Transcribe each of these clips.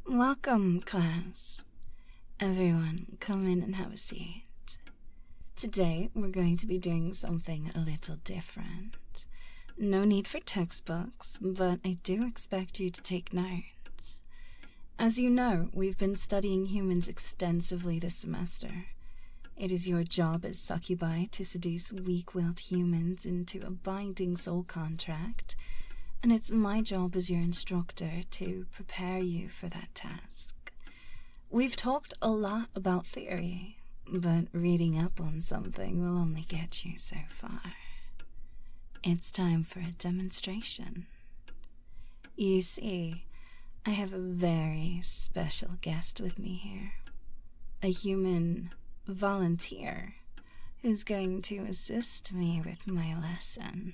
Welcome, class. Everyone, come in and have a seat. Today, we're going to be doing something a little different. No need for textbooks, but I do expect you to take notes. As you know, we've been studying humans extensively this semester. It is your job as succubi to seduce weak-willed humans into a binding soul contract, and it's my job as your instructor to prepare you for that task. We've talked a lot about theory, but reading up on something will only get you so far. It's time for a demonstration. You see, I have a very special guest with me here. A human volunteer who's going to assist me with my lesson.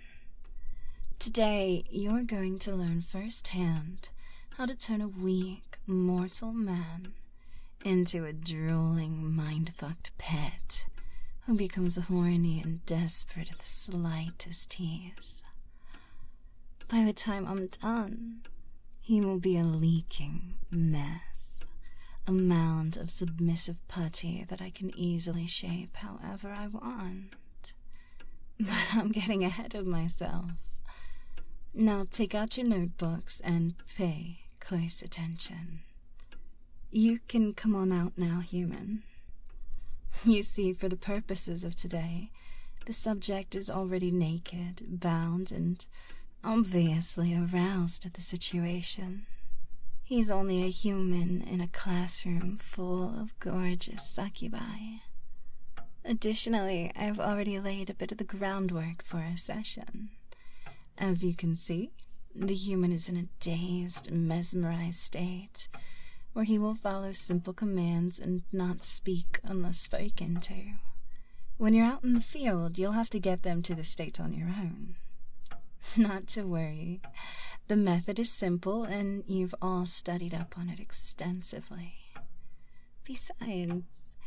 Today, you're going to learn firsthand how to turn a weak, mortal man into a drooling, mind-fucked pet who becomes horny and desperate at the slightest tease. By the time I'm done, he will be a leaking mess, a mound of submissive putty that I can easily shape however I want. But I'm getting ahead of myself. Now take out your notebooks and pay close attention. You can come on out now, human. You see, for the purposes of today, the subject is already naked, bound, and obviously aroused at the situation. He's only a human in a classroom full of gorgeous succubi. Additionally, I've already laid a bit of the groundwork for our session. As you can see, the human is in a dazed, mesmerized state, where he will follow simple commands and not speak unless spoken to. When you're out in the field, you'll have to get them to the state on your own. Not to worry. The method is simple, and you've all studied up on it extensively. Besides,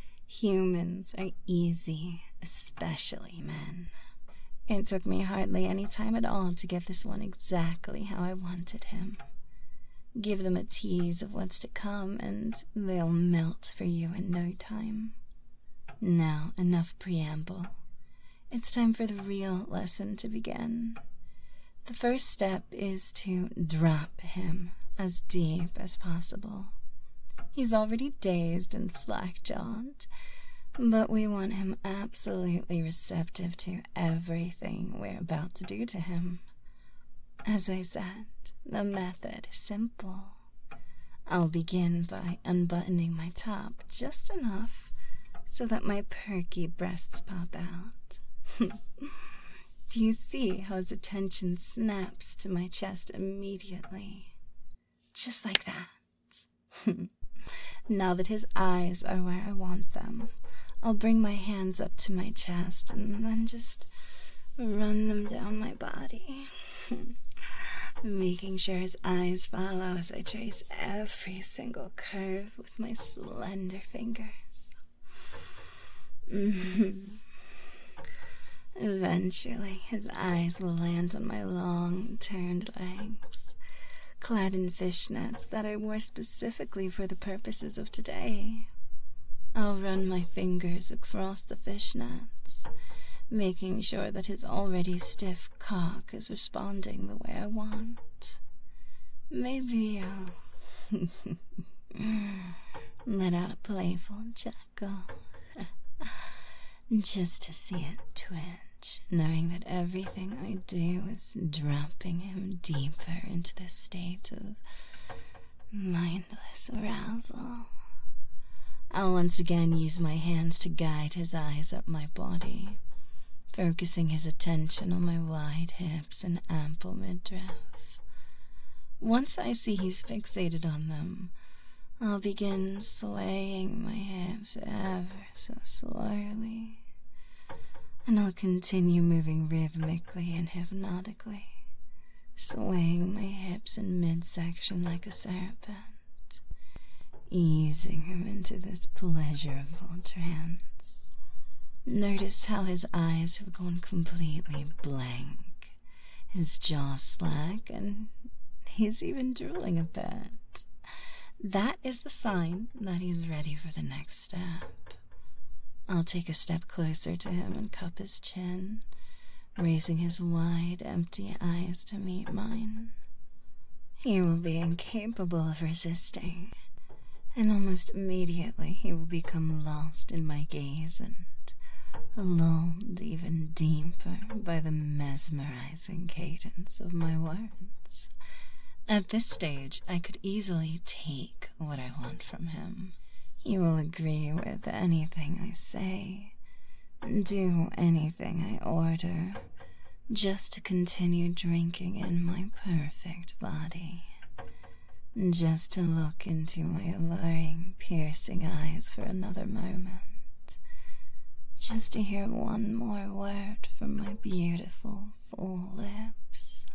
humans are easy, especially men. It took me hardly any time at all to get this one exactly how I wanted him. Give them a tease of what's to come, and they'll melt for you in no time. Now, enough preamble. It's time for the real lesson to begin. The first step is to drop him as deep as possible. He's already dazed and slack-jawed, but we want him absolutely receptive to everything we're about to do to him. As I said, the method is simple. I'll begin by unbuttoning my top just enough so that my perky breasts pop out. Do you see how his attention snaps to my chest immediately? Just like that. Now that his eyes are where I want them, I'll bring my hands up to my chest and then just run them down my body. Making sure his eyes follow as I trace every single curve with my slender fingers. Eventually, his eyes will land on my long, turned legs, clad in fishnets that I wore specifically for the purposes of today. I'll run my fingers across the fishnets, making sure that his already stiff cock is responding the way I want. Maybe I'll let out a playful chuckle, just to see it twitch, knowing that everything I do is dropping him deeper into this state of mindless arousal. I'll once again use my hands to guide his eyes up my body, focusing his attention on my wide hips and ample midriff. Once I see he's fixated on them, I'll begin swaying my hips ever so slowly, and I'll continue moving rhythmically and hypnotically, swaying my hips in midsection like a serpent, easing him into this pleasurable trance. Notice how his eyes have gone completely blank, his jaw slack, and he's even drooling a bit. that is the sign that he's ready for the next step. I'll take a step closer to him and cup his chin, raising his wide, empty eyes to meet mine. He will be incapable of resisting, and almost immediately he will become lost in my gaze and lulled even deeper by the mesmerizing cadence of my words. At this stage, I could easily take what I want from him. He will agree with anything I say, do anything I order, just to continue drinking in my perfect body, just to look into my alluring, piercing eyes for another moment, just to hear one more word from my beautiful, full lips.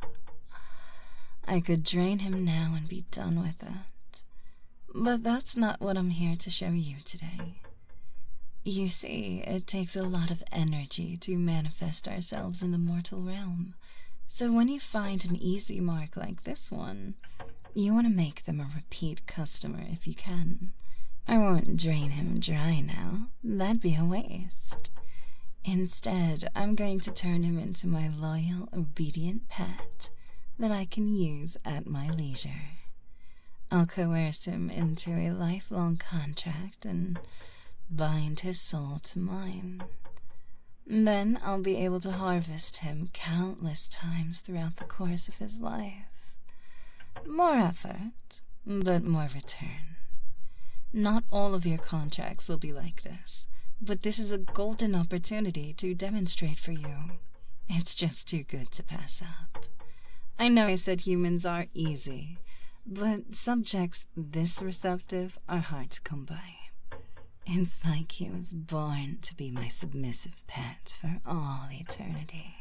I could drain him now and be done with it, but that's not what I'm here to show you today. You see, it takes a lot of energy to manifest ourselves in the mortal realm, so when you find an easy mark like this one, you want to make them a repeat customer if you can. I won't drain him dry now, that'd be a waste. Instead, I'm going to turn him into my loyal, obedient pet that I can use at my leisure. I'll coerce him into a lifelong contract and bind his soul to mine. Then I'll be able to harvest him countless times throughout the course of his life. More effort, but more return. Not all of your contracts will be like this, but this is a golden opportunity to demonstrate for you. It's just too good to pass up. I know I said humans are easy, but subjects this receptive are hard to come by. It's like he was born to be my submissive pet for all eternity.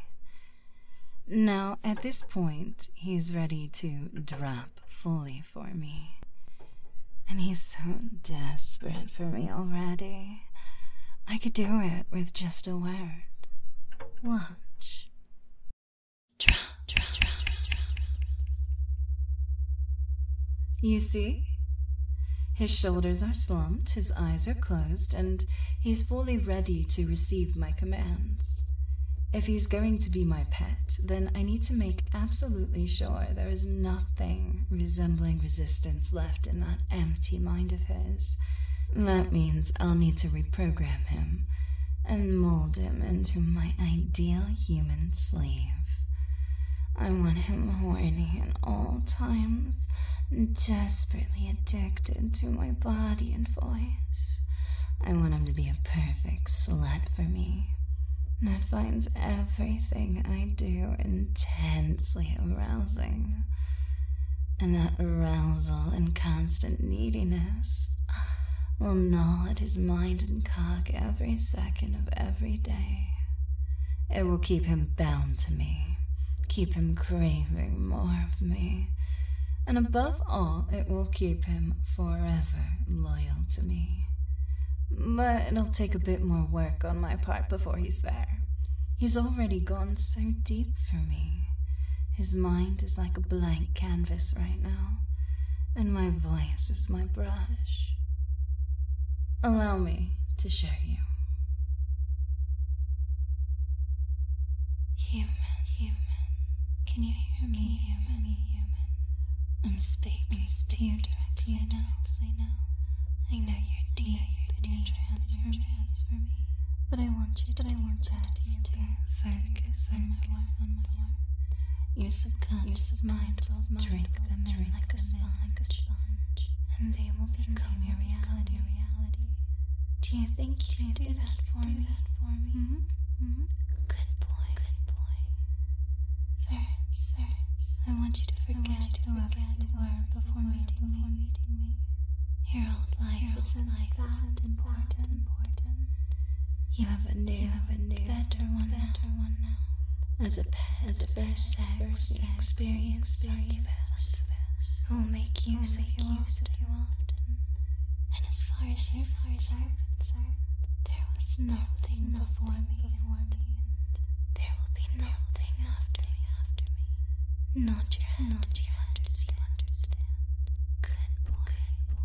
Now, at this point, he's ready to drop fully for me. And he's so desperate for me already. I could do it with just a word. Watch. Drop. You see? His shoulders are slumped, his eyes are closed, and he's fully ready to receive my commands. If he's going to be my pet, then I need to make absolutely sure there is nothing resembling resistance left in that empty mind of his. That means I'll need to reprogram him and mold him into my ideal human slave. I want him horny at all times, desperately addicted to my body and voice. I want him to be a perfect slut for me, that finds everything I do intensely arousing. And that arousal and constant neediness will gnaw at his mind and cock every second of every day. It will keep him bound to me, keep him craving more of me, and above all, it will keep him forever loyal to me. But it'll take a bit more work on my part before he's there. He's already gone so deep for me. His mind is like a blank canvas right now, and my voice is my brush. Allow me to show you. Human. Can you hear me, human? I'm speaking to you directly now. I know you're deep in your trance for me, but I want you to focus on my words. Your subconscious mind will drink them in like a sponge, and they will become your reality. Do you think you can do that for me? Mm-hmm. Good boy. First, I want you to forget whoever you were before meeting me. Your old life isn't that important. You have a new, better one now. As a pet, first sex experience succubus who will make use of you often. And as far as your hearts are concerned, there was nothing before me, and there will be nothing after me. Nod your head, do you understand? Good boy.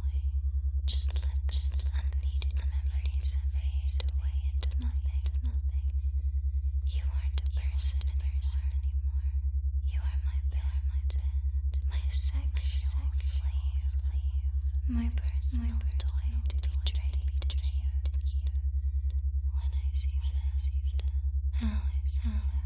sexual slave, my personal toy to be traded to you. When I see fit, how is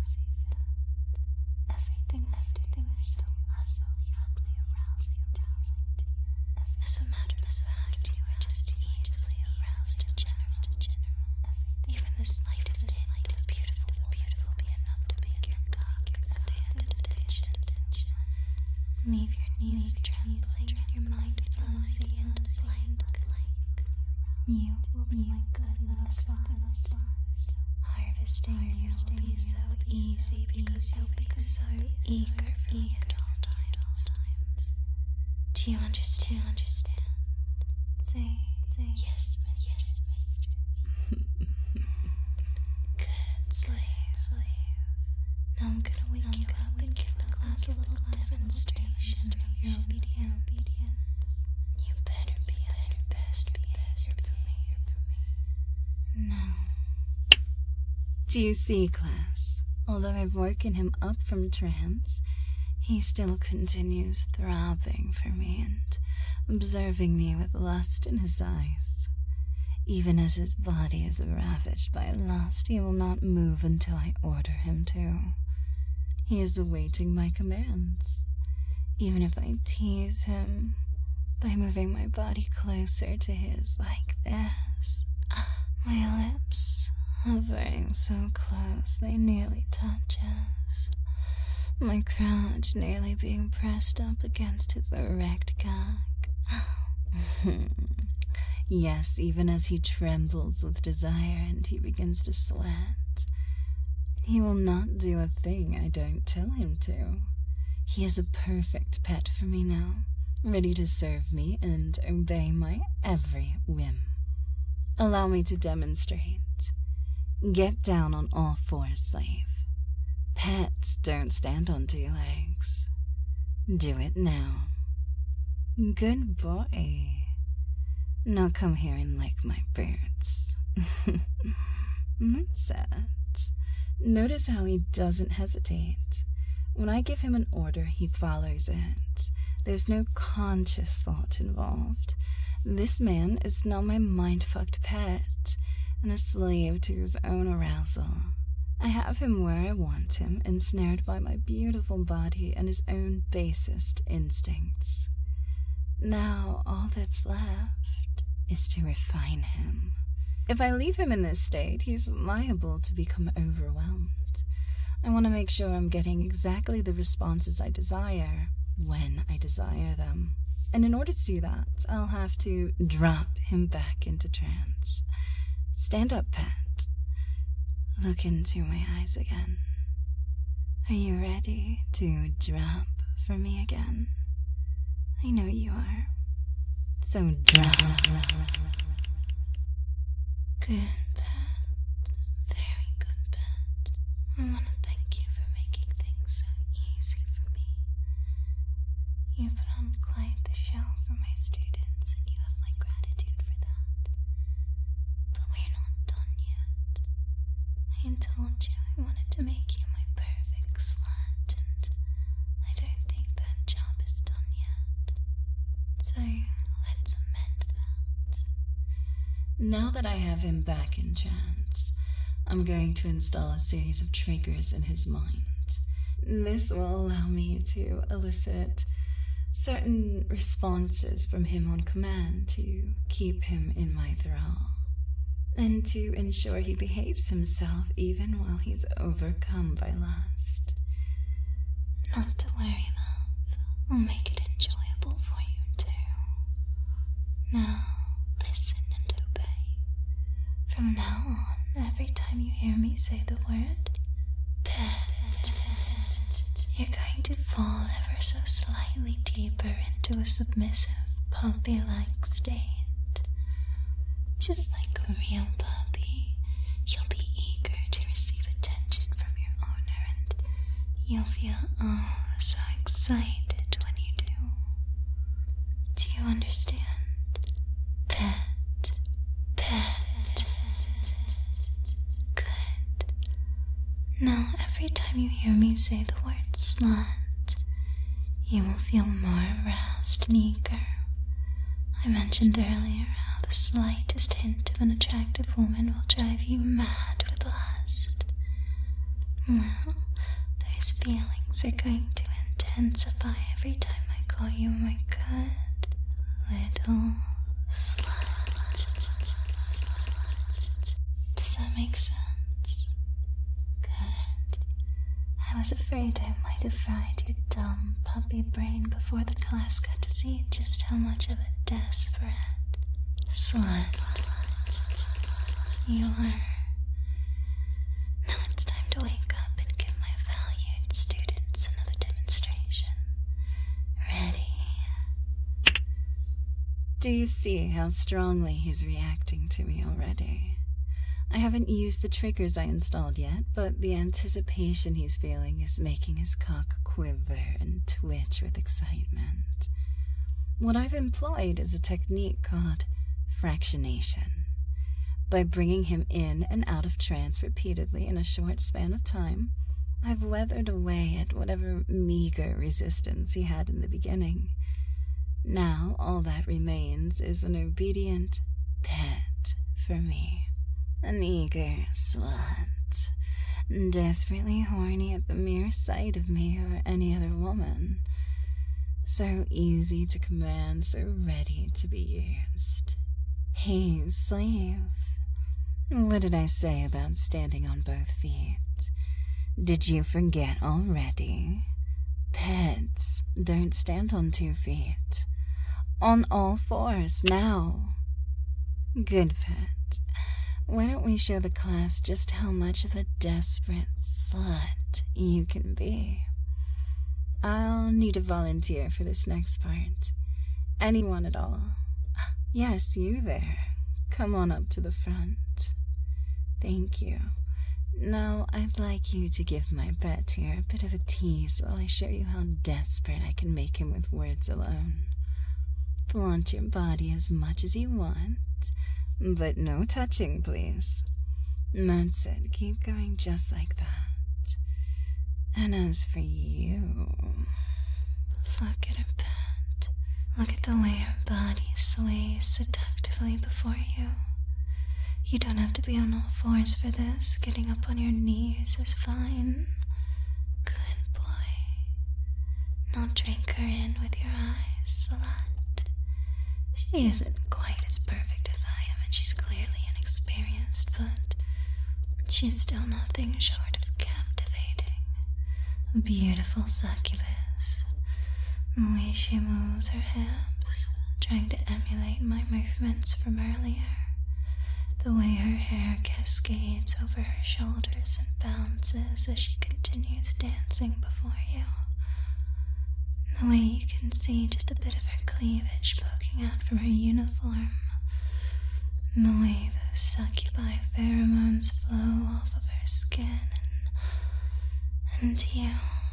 everything is so unbelievably arousing to you. As a matter of fact, you are just easily aroused in general. Even the slightest hint of beautiful will be enough to make your cock stand at attention. Leave your knees trembling and your mind fuzzy and blank. You will be my good little flies. Harvesting you will be so easy because you'll be so eager for me at all times. Do you understand? Say yes, mistress. Good slave. Now I'm gonna wake you up and give the class a little demonstration of your obedience. You better be at your best behavior for me. Now, do you see, class? Although I've woken him up from trance, he still continues throbbing for me and observing me with lust in his eyes. Even as his body is ravaged by lust, he will not move until I order him to. He is awaiting my commands. Even if I tease him by moving my body closer to his like this, my lips hovering so close they nearly touch his, my crotch nearly being pressed up against his erect cock. Yes, even as he trembles with desire and he begins to sweat, he will not do a thing I don't tell him to. He is a perfect pet for me now, ready to serve me and obey my every whim. Allow me to demonstrate. Get down on all fours, slave. Pets don't stand on two legs. Do it now. Good boy. Now come here and lick my boots. That's it. Notice how he doesn't hesitate. When I give him an order, he follows it. There's no conscious thought involved. This man is now my mind-fucked pet, and a slave to his own arousal. I have him where I want him, ensnared by my beautiful body and his own basest instincts. Now all that's left is to refine him. If I leave him in this state, he's liable to become overwhelmed. I want to make sure I'm getting exactly the responses I desire when I desire them. And in order to do that, I'll have to drop him back into trance. Stand up, pet. Look into my eyes again. Are you ready to drop for me again? I know you are. So drop. Good pet. Very good pet. I want to thank you for making things so easy for me. You put on quite the show for my students, and you have my gratitude for that. But we're not done yet. I told you I wanted to make you my perfect slut, and I don't think that job is done yet. So let's amend that. Now that I have him back in trance, I'm going to install a series of triggers in his mind. This will allow me to elicit certain responses from him on command to keep him in my thrall, and to ensure he behaves himself even while he's overcome by lust. Not to worry, love. I'll make it enjoyable for you, too. Now, listen and obey. From now on, every time you hear me say the word pet, you're going to fall ever so slightly deeper into a submissive, puppy-like state. Just like a real puppy, you'll be eager to receive attention from your owner, and you'll feel so excited when you do. Do you understand? Pet. Good. Now, every time you hear me say the word slut, you will feel more aroused and eager. I mentioned earlier how the slightest hint of an attractive woman will drive you mad with lust. Well, those feelings are going to intensify every time I call you my good little slut. Does that make sense? Good. I was afraid I might have fried your dumb puppy brain before the class got to see just how much of a desperate slut you are. Now it's time to wake up and give my valued students another demonstration. Ready? Do you see how strongly he's reacting to me already? I haven't used the triggers I installed yet, but the anticipation he's feeling is making his cock quiver and twitch with excitement. What I've employed is a technique called fractionation. By bringing him in and out of trance repeatedly in a short span of time, I've weathered away at whatever meager resistance he had in the beginning. Now all that remains is an obedient pet for me. An eager slut, desperately horny at the mere sight of me or any other woman. So easy to command, so ready to be used. Hey, slave. What did I say about standing on both feet? Did you forget already? Pets don't stand on 2 feet. On all 4s now. Good pet. Why don't we show the class just how much of a desperate slut you can be? I'll need a volunteer for this next part. Anyone at all. Yes, you there. Come on up to the front. Thank you. Now, I'd like you to give my pet here a bit of a tease while I show you how desperate I can make him with words alone. Flaunt your body as much as you want, but no touching, please. That's it. Keep going just like that. And as for you... Look at her pet. Look at the way her body sways seductively before you. You don't have to be on all 4s for this. Getting up on your knees is fine. Good boy. Now drink her in with your eyes, slut. She isn't quite as perfect as I am, and she's clearly inexperienced, but she's still nothing short of captivating. A beautiful succubus. The way she moves her hips, trying to emulate my movements from earlier. The way her hair cascades over her shoulders and bounces as she continues dancing before you. The way you can see just a bit of her cleavage poking out from her uniform. The way those succubi pheromones flow off of her skin and you.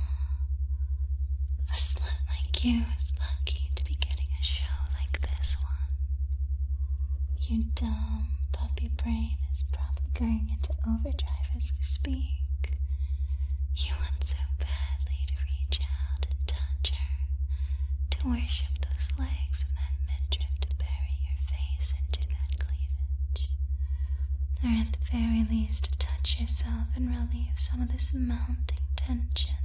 A slut like you is lucky to be getting a show like this one. You dumb puppy brain is probably going into overdrive as we speak. You want so badly to reach out and touch her, to worship those legs and that midriff, to bury your face into that cleavage. Or at the very least to touch yourself and relieve some of this mounting tension.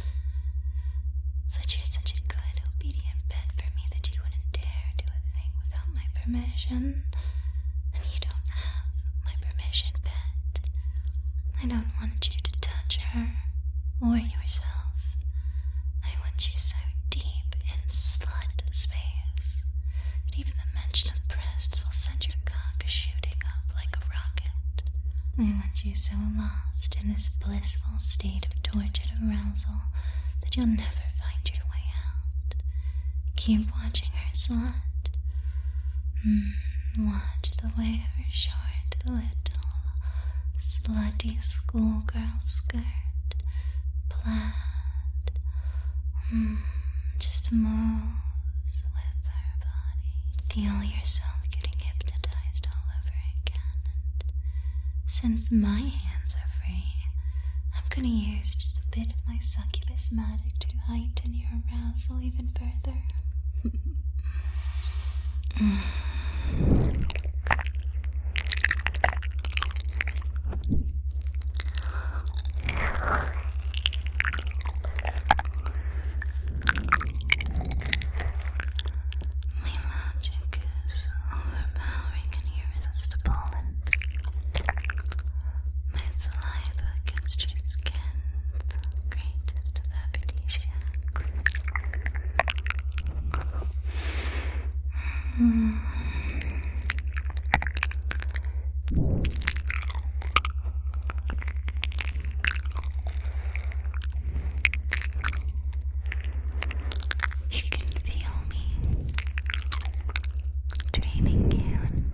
But you're such a good, obedient pet for me that you wouldn't dare do a thing without my permission. And you don't have my permission, pet. I don't want you to touch her or yourself. I want you so deep in slut space that even the mention of breasts will send your cock shooting up like a rocket. I want you so lost in this blissful state of tortured arousal that you'll never find your way out. Keep watching her, slut. Watch the way her short, little, slutty schoolgirl skirt, plaid, just moves with her body. Feel yourself getting hypnotized all over again. And since my hands are free, I'm gonna use just a bit of my succubus magic to heighten your arousal. arousal even further. You can feel me draining you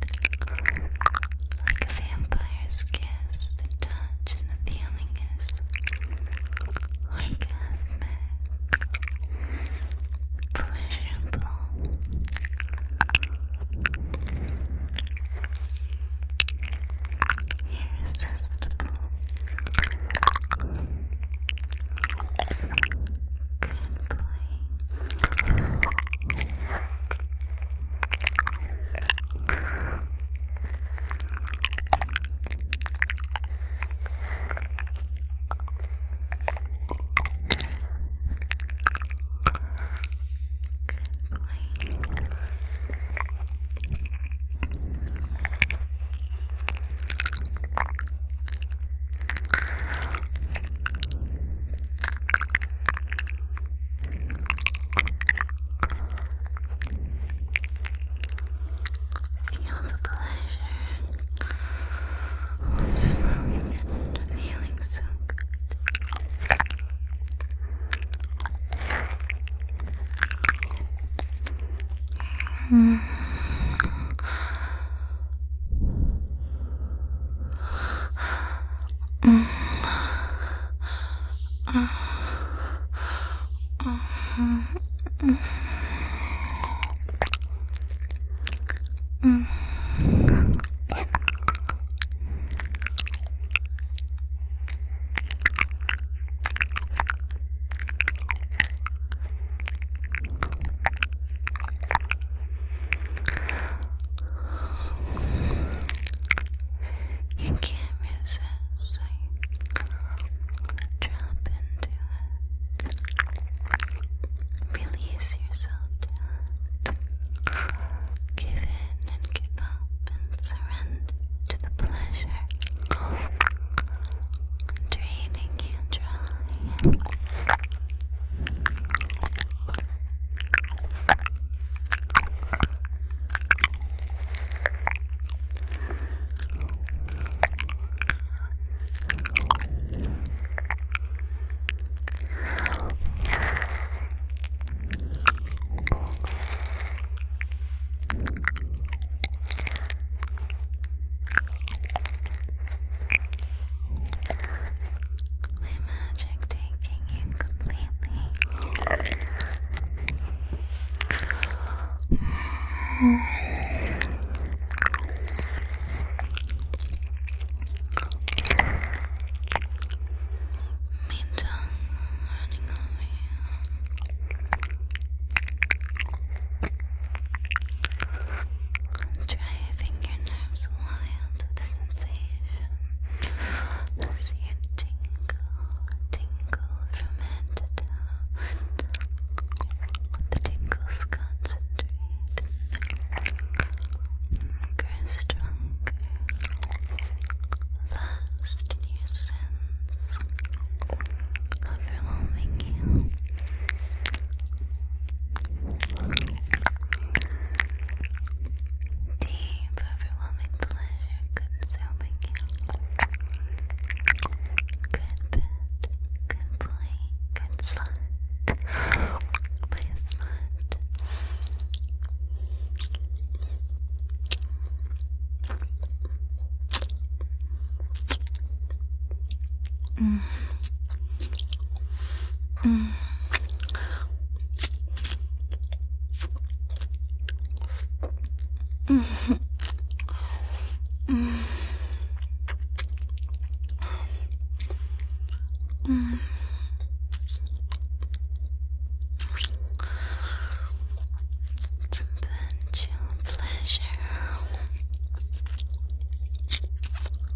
like a vampire's kiss. The touch and the feeling is orgasmic, pleasurable. Irresistible.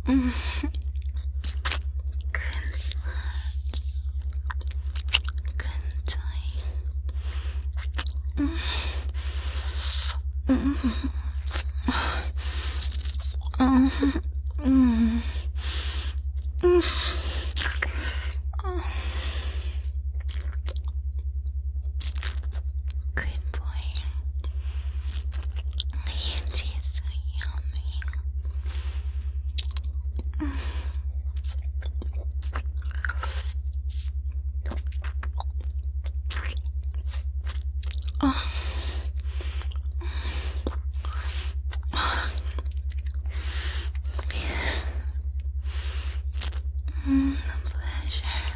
Good slut. Good time. Good boy. You taste so yummy. The pleasure.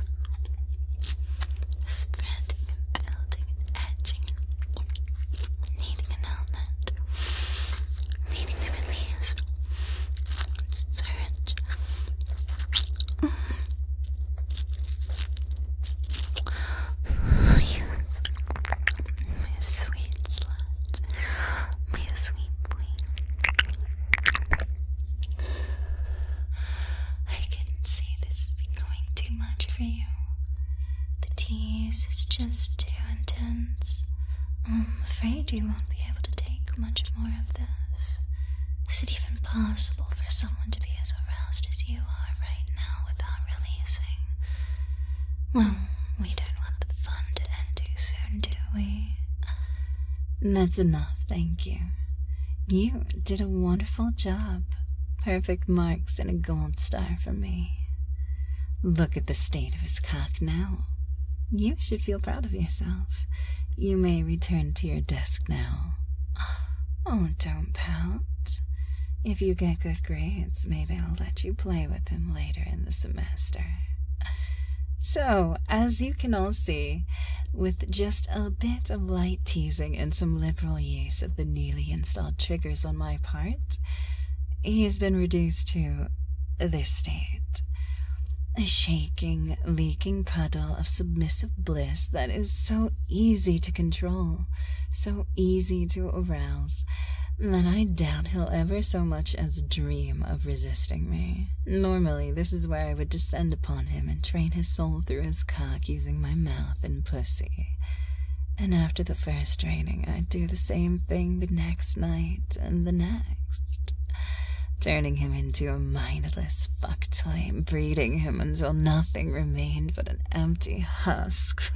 Spreading and building and edging and needing an outlet. Needing to release. Surge. Yes. My sweet slut. My sweet boy. I can see this is becoming too much for you. The tease is just too intense. I'm afraid you won't be able to take much more of this. Is it even possible for someone to be as aroused as you are right now without releasing? Well, we don't want the fun to end too soon, do we? That's enough, thank you. You did a wonderful job. Perfect marks and a gold star from me. Look at the state of his cock now. You should feel proud of yourself. You may return to your desk now. Oh, don't pout. If you get good grades, maybe I'll let you play with him later in the semester. So, as you can all see, with just a bit of light teasing and some liberal use of the newly installed triggers on my part, he has been reduced to this state. A shaking, leaking puddle of submissive bliss that is so easy to control, so easy to arouse, that I doubt he'll ever so much as dream of resisting me. Normally, this is where I would descend upon him and train his soul through his cock using my mouth and pussy. And after the first training, I'd do the same thing the next night and the next, turning him into a mindless fuck toy, breeding him until nothing remained but an empty husk.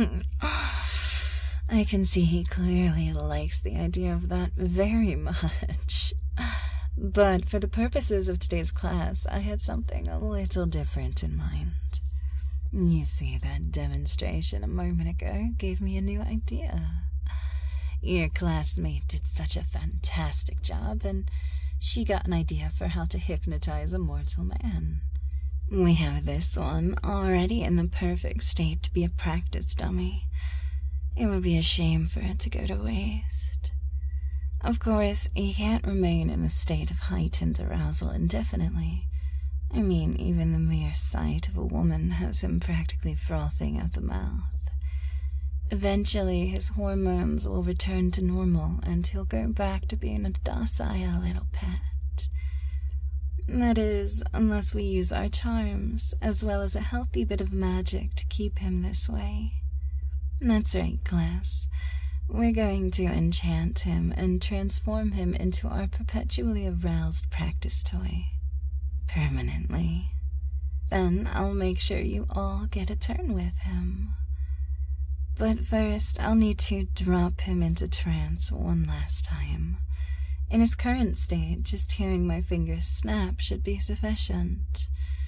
I can see he clearly likes the idea of that very much. But for the purposes of today's class, I had something a little different in mind. You see, that demonstration a moment ago gave me a new idea. Your classmate did such a fantastic job, and she got an idea for how to hypnotize a mortal man. We have this one already in the perfect state to be a practice dummy. It would be a shame for it to go to waste. Of course, he can't remain in a state of heightened arousal indefinitely. I mean, even the mere sight of a woman has him practically frothing at the mouth. Eventually, his hormones will return to normal, and he'll go back to being a docile little pet. That is, unless we use our charms, as well as a healthy bit of magic to keep him this way. That's right, class. We're going to enchant him and transform him into our perpetually aroused practice toy. Permanently. Then I'll make sure you all get a turn with him. But first, I'll need to drop him into trance one last time. In his current state, just hearing my fingers snap should be sufficient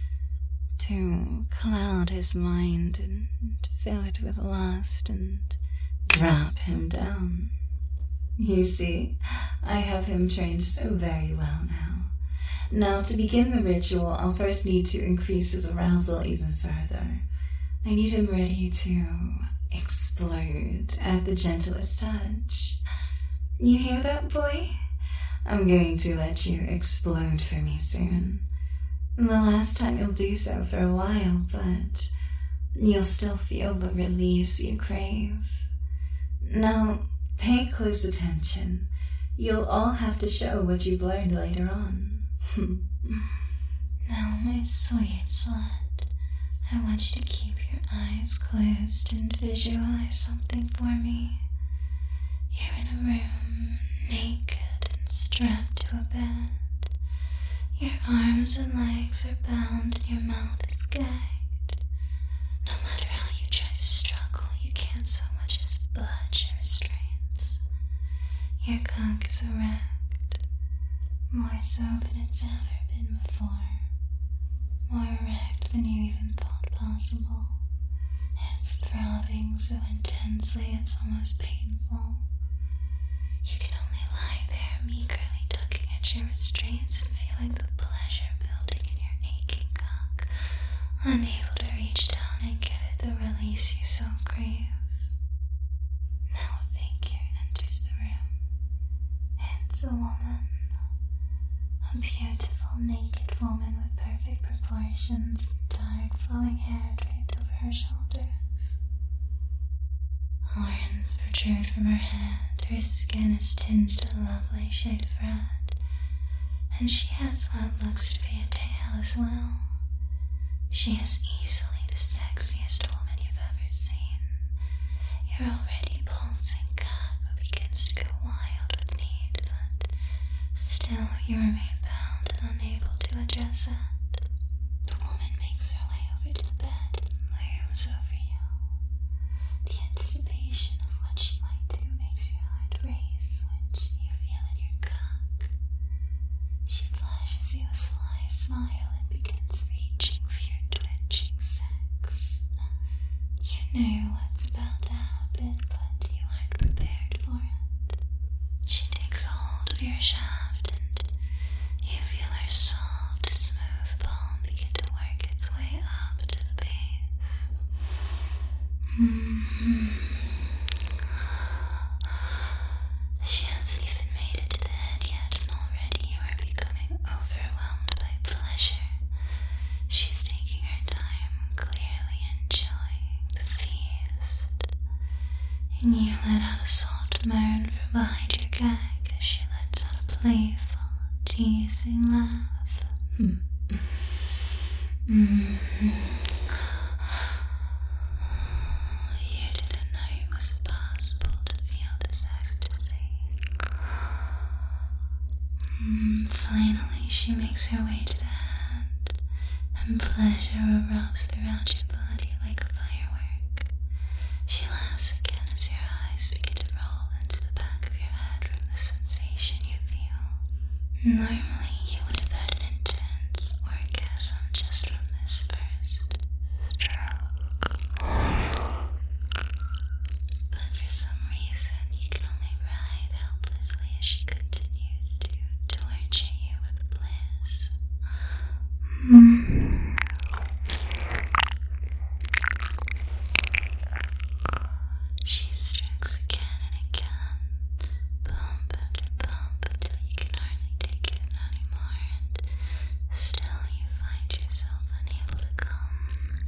to cloud his mind and fill it with lust and drop him down. You see, I have him trained so very well now. Now, to begin the ritual, I'll first need to increase his arousal even further. I need him ready to explode at the gentlest touch. You hear that, boy? I'm going to let you explode for me soon. The last time you'll do so for a while, but you'll still feel the release you crave. Now, pay close attention. You'll all have to show what you've learned later on. Now, my sweet slut, I want you to keep your eyes closed and visualize something for me. You're in a room, naked and strapped to a bed. Your arms and legs are bound and your mouth is gagged. No matter how you try to struggle, you can't so much as budge your restraints. Your cock is erect, more so than it's ever been before. More erect than you even thought possible. It's throbbing so intensely it's almost painful. You can only lie there meagerly tugging at your restraints and feeling the pleasure building in your aching cock, unable to reach down and give it the release you so crave. Now a figure enters the room. It's a woman. A beautiful, naked woman with perfect proportions and dark, flowing hair draped over her shoulders. Horns protrude from her head, her skin is tinged a lovely shade of red, and she has what looks to be a tail as well. She is easily the sexiest woman you've ever seen. Your already pulsing cock begins to go wild with need, but still you remain bound and unable to address it. The woman makes her way over to the bed and looms over you. The anticipation of what she might do makes your heart race, which you feel in your cock. She flashes you a sly smile and begins reaching for your twitching sex. You know what's about to happen, but you aren't prepared for it. She takes hold of your shaft and you feel her soft, smooth palm begin to work its way up to the base. She hasn't even made it to the head yet, and already you are becoming overwhelmed by pleasure. She's taking her time, clearly enjoying the feast. And you let out a soft moan from behind your gag as she lets out a playful, teasing laugh. You didn't know it was possible to feel this ecstasy. Finally, she makes her way to the hand, and pleasure erupts throughout your body like a firework. She laughs again as your eyes begin to roll into the back of your head from the sensation you feel. Normally, you would have had an intense orgasm just from this first stroke. But for some reason, you can only writhe helplessly as she continues to torture you with bliss. She strikes again and again, bump after bump, until you can hardly take it anymore, and still you find yourself unable to come.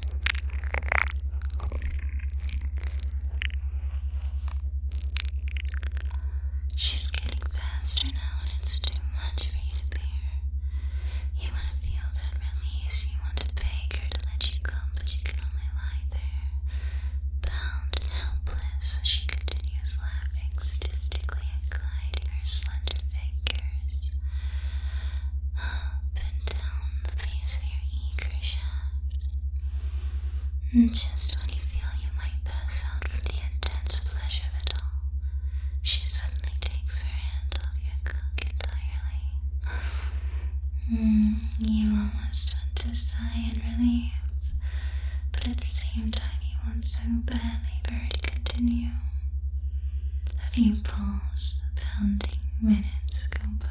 She's getting faster now, and it's too much for you to bear. You want to feel that release, you want to beg her to let you come, but you can only lie there, bound and helpless as she continues laughing sadistically and gliding her slender fingers up and down the base of your eager shaft. And just when you feel you might pass out from the intense pleasure of it all, she suddenly takes her hand off your cock entirely. You almost want to sigh in relief, but at the same time you want so badly for her to continue. A few pulse, pounding minutes go by.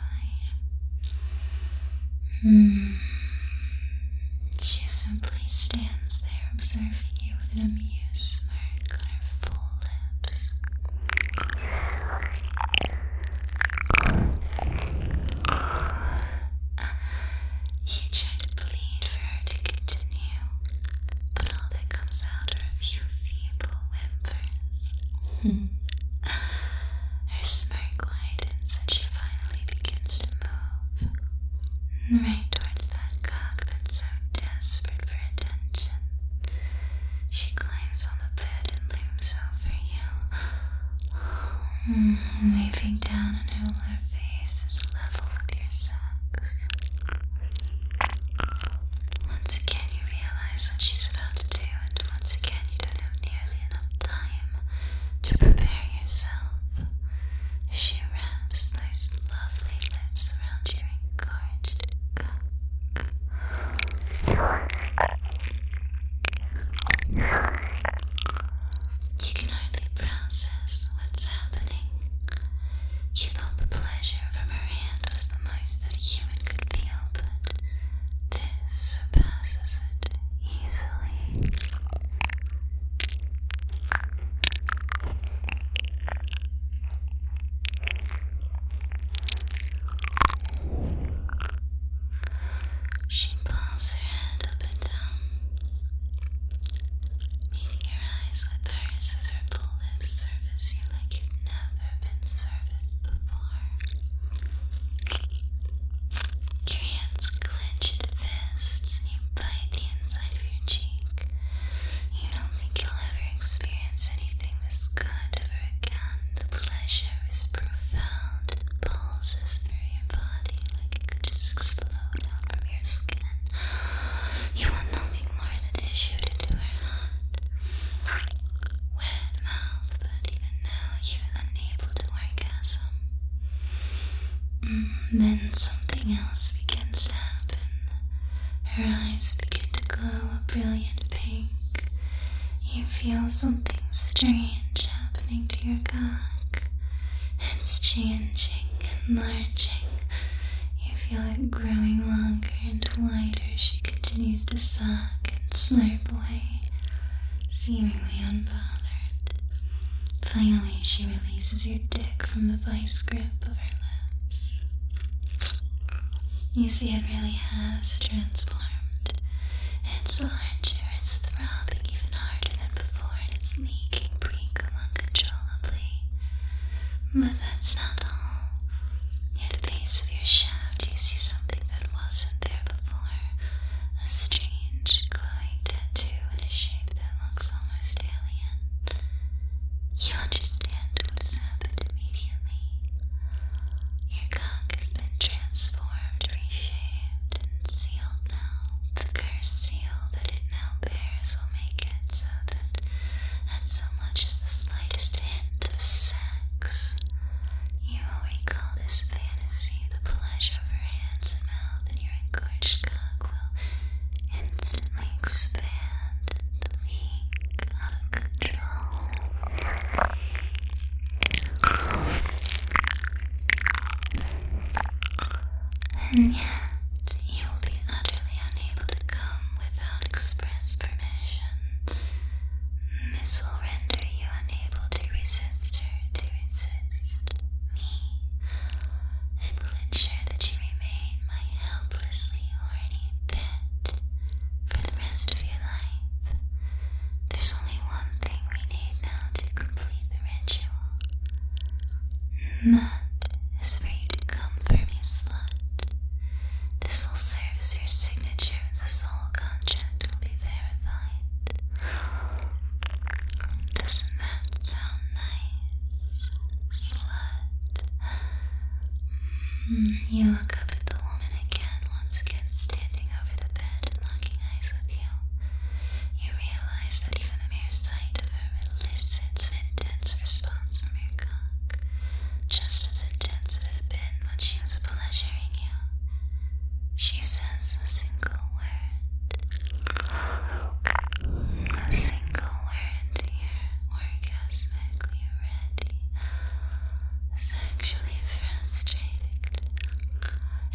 She simply stands there observing you with an amused smirk on her full lips. You try to plead for her to continue, but all that comes out are a few feeble whimpers. Her smirk widens and she finally begins to move, right towards that cock that Waving down until her face is level with your sex. Once again you realize what she's about to do, and once again you don't have nearly enough time to prepare yourself. She wraps those lovely lips around your engorged cock. You can hardly process what's happening. You thought the pleasure from her hand was the most that a human could feel, but this surpasses it easily. She bobs her head up and down, meeting your eyes with hers as her full lips service you like you've never been serviced before. Your hands clench into fists, you bite the inside of your cheek. You don't think you'll ever experience anything this good ever again. The pleasure is profound and pulses through your body like it could just explode out from your skin. You want nothing more than to shoot into her heart. Wet mouth, but even now you're unable to orgasm. Then something else begins to happen. Her eyes begin to glow a brilliant pink. You feel something strange happening to your cock. It's changing, enlarging. You feel it growing longer and wider. She continues to suck and slurp away, seemingly unbothered. Finally, she releases your dick from the vice grip of her lips. You see it really has transformed. It's larger, it's throbbing even harder than before, and it's leaking pre-cum uncontrollably. But that's not all. Near the base of your shaft, you see something that wasn't there before. A strange, glowing tattoo in a shape that looks almost alien. You understand what has happened immediately. Your cock has been transformed, reshaped, and sealed now. The cursed seal that it now bears will make it so that at so much as the slightest hint of sex, you will recall this fantasy. The pleasure of her hands and mouth and your engorged cock will instantly expand and leak out of control. And yet, you will be utterly unable to come without express permission. This will render you unable to resist her, to resist me. It will ensure that you remain my helplessly horny pet for the rest of your life. There's only one thing we need now to complete the ritual. That is for you to come for me, slut. This will serve as your signature, and the soul contract will be verified. Doesn't that sound nice, slut? You look up at the woman again, once again standing over the bed and locking eyes with you. You realize that even the mere sight of her elicits an intense response from your cock, just as intense as it had been when she was pleasuring you. She says a single word. A single word, you're orgasmically ready, sexually frustrated.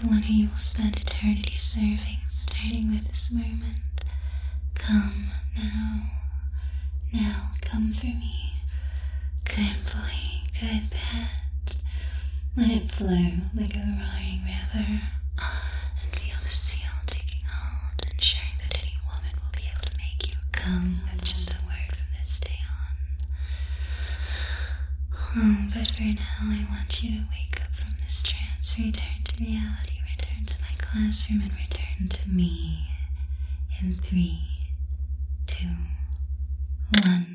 the one who you will spend eternity serving, starting with this moment. Come now. Now come for me. Good boy, good pet. Let it flow like a roaring river. And feel the seal taking hold, ensuring that any woman will be able to make you come with just a word from this day on. But for now, I want you to wake up from this trance, return to reality, return to my classroom, and return to me in 3, 2, 1.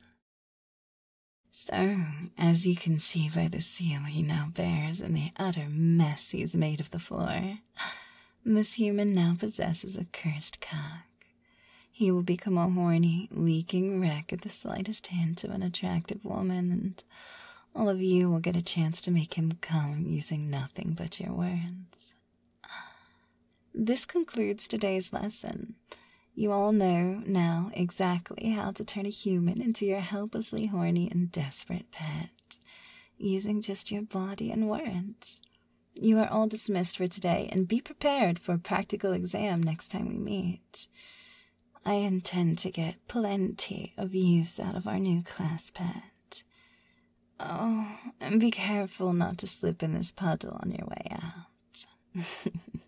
So, as you can see by the seal he now bears and the utter mess he's made of the floor, this human now possesses a cursed cock. He will become a horny, leaking wreck at the slightest hint of an attractive woman, and all of you will get a chance to make him come using nothing but your words. This concludes today's lesson. You all know now exactly how to turn a human into your helplessly horny and desperate pet, using just your body and words. You are all dismissed for today, and be prepared for a practical exam next time we meet. I intend to get plenty of use out of our new class pet. Oh, and be careful not to slip in this puddle on your way out.